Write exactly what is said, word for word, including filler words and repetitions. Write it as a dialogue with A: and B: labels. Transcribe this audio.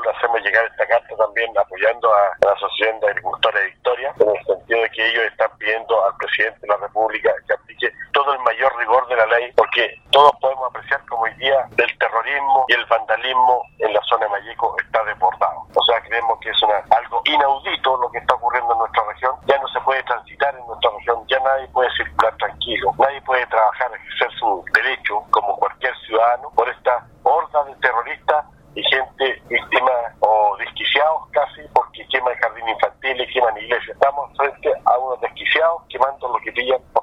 A: le hacemos llegar esta carta también apoyando a, a la Asociación de Agricultores de Victoria, en el sentido de que ellos están pidiendo al presidente de la República que aplique todo el mayor rigor de la ley, porque todos podemos apreciar como hoy día el terrorismo y el vandalismo en la zona de Malleco está desbordado. O sea, creemos que es una, algo inaudito lo que está ocurriendo en nuestra región. Ya no se puede transitar en nuestra región, ya nadie puede circular tranquilo, nadie puede trabajar, ejercer su derecho como cualquier ciudadano por esta horda de terroristas y gente víctima o desquiciados casi porque queman jardines infantiles, queman iglesias. Estamos frente a unos desquiciados quemando lo que pillan